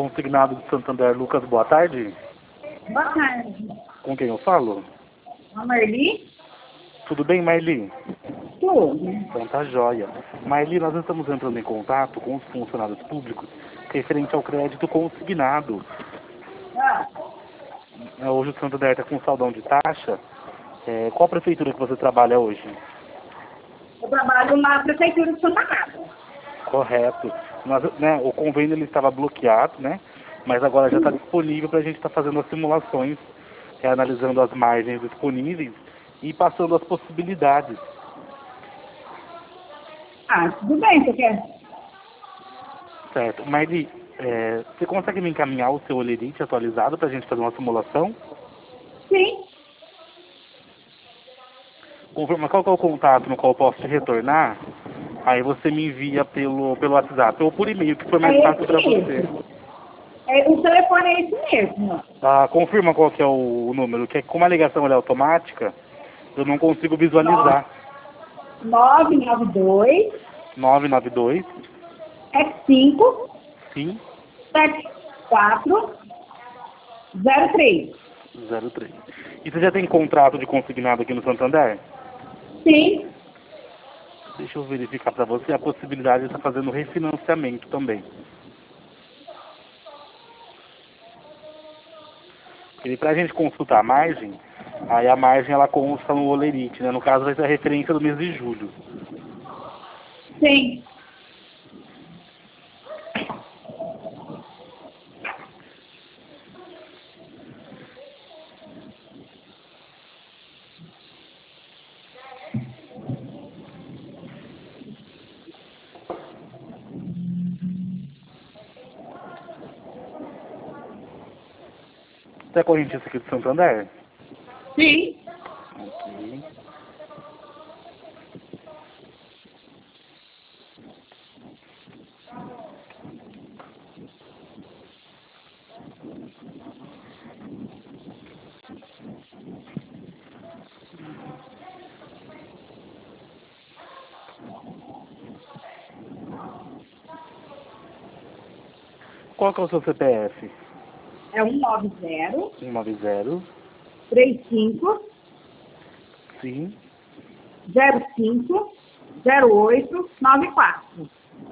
Consignado de Santander, Lucas, boa tarde. Boa tarde. Com quem eu falo? A Marli? Tudo bem, Marli? Tudo. Então tá jóia. Marli, nós estamos entrando em contato com os funcionários públicos referente ao crédito consignado. Ah, Hoje o Santander está com saldão de taxa. Qual prefeitura que você trabalha hoje? eu trabalho na Prefeitura de Santa Casa. Correto. O convênio ele estava bloqueado, né? Mas agora já está disponível para a gente estar fazendo as simulações, analisando as margens disponíveis e passando as possibilidades. Ah, tudo bem, você quer? Certo. Marli, você consegue me encaminhar o seu olerite atualizado para a gente fazer uma simulação? Sim. Confirma qual que é o contato no qual eu posso te retornar. Aí você me envia pelo WhatsApp ou por e-mail, que for mais É fácil esse para você. mesmo. O telefone é esse mesmo. Confirma qual que é o número, que como a ligação ela é automática, eu não consigo visualizar. 992 992 5 sim 74 03. 03. E você já tem contrato de consignado aqui no Santander? Sim. Deixa eu verificar para você a possibilidade de estar fazendo refinanciamento também. E para a gente consultar a margem, aí a margem ela consta no olerite, né? No caso vai ser a referência do mês de julho. Sim. Você é correntista aqui de Santander? Sim. Ok. Qual que é o seu CPF? É 190 190 35 sim 05 08 94.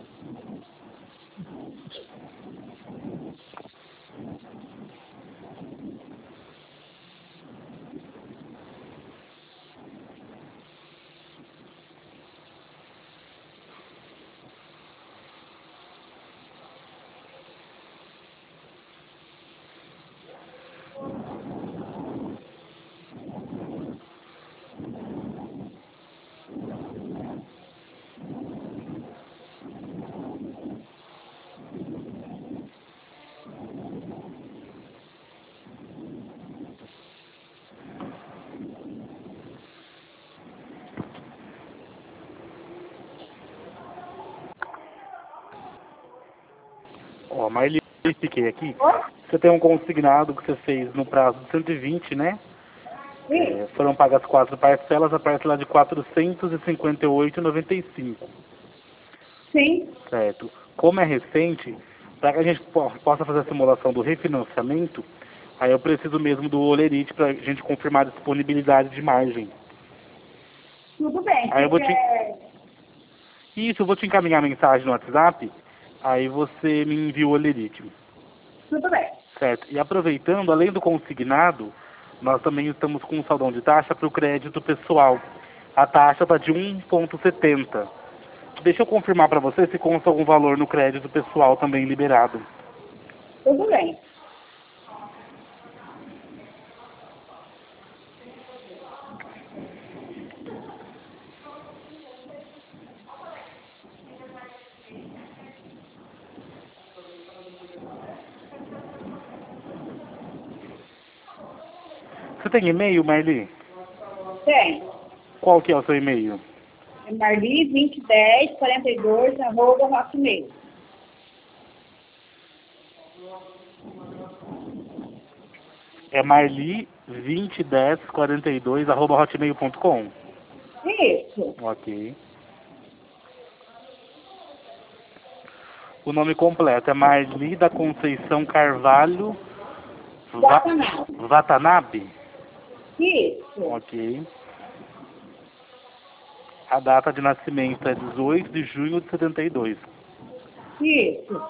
Ó, Marli, eu verifiquei aqui. Oi? Você tem um consignado que você fez no prazo de 120, né? Sim. Foram pagas 4 parcelas, a parcela de 458,95. Sim. Certo. Como é recente, para que a gente possa fazer a simulação do refinanciamento, aí eu preciso mesmo do olerite para a gente confirmar a disponibilidade de margem. Tudo bem. Aí Você eu vou te... quer... Isso, eu vou te encaminhar a mensagem no WhatsApp, aí você me envia o olerite. Tudo bem. Certo. E aproveitando, além do consignado, nós também estamos com um saldão de taxa para o crédito pessoal. A taxa está de 1,70. Deixa eu confirmar para você se consta algum valor no crédito pessoal também liberado. Tudo bem. Você tem e-mail, Marli? Tem. Qual que é o seu e-mail? É Marli 2010 42 @hotmail. É marli201042@hotmail.com. Isso. Ok. O nome completo é Marli da Conceição Carvalho Watanabe? Isso. Ok. A data de nascimento é 18 de junho de 72. Isso.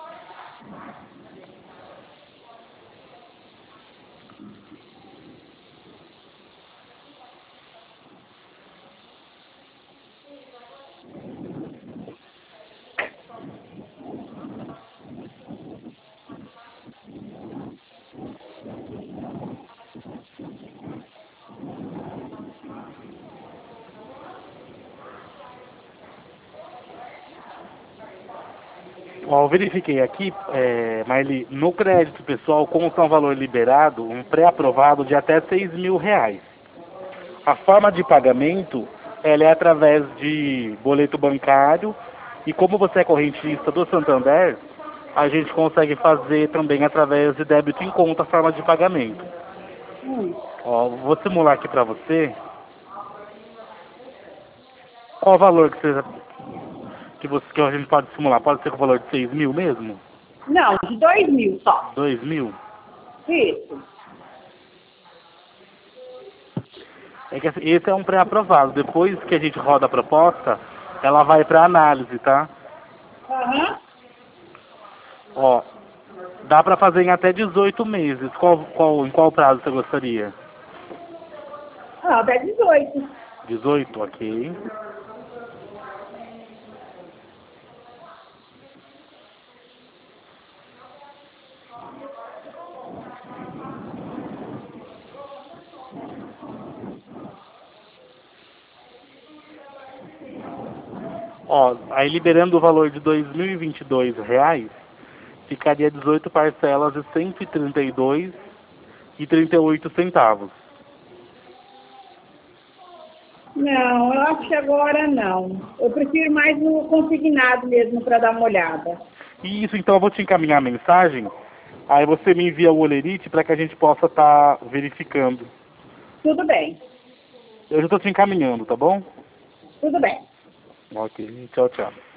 Ó, eu verifiquei aqui, Marli, no crédito pessoal consta um valor liberado, um pré-aprovado de até R$ 6.000. A forma de pagamento, ela é através de boleto bancário, e como você é correntista do Santander, a gente consegue fazer também através de débito em conta a forma de pagamento. Ó, vou simular aqui pra você. Qual o valor que a gente pode simular? Pode ser com o valor de 6.000 mesmo? Não, de 2.000 só. 2.000? Isso. É que assim, esse é um pré-aprovado. Depois que a gente roda a proposta, ela vai para análise, tá? Aham. Ó, dá para fazer em até 18 meses. Em qual prazo você gostaria? Ah, até 18. 18, ok. Ó, aí liberando o valor de R$ 2.022, ficaria 18 parcelas de R$ 132,38. Não, eu acho que agora não. Eu prefiro mais no consignado mesmo para dar uma olhada. Isso, então eu vou te encaminhar a mensagem, aí você me envia o olerite para que a gente possa estar verificando. Tudo bem. Eu já estou te encaminhando, tá bom? Tudo bem. Ok, tchau, tchau.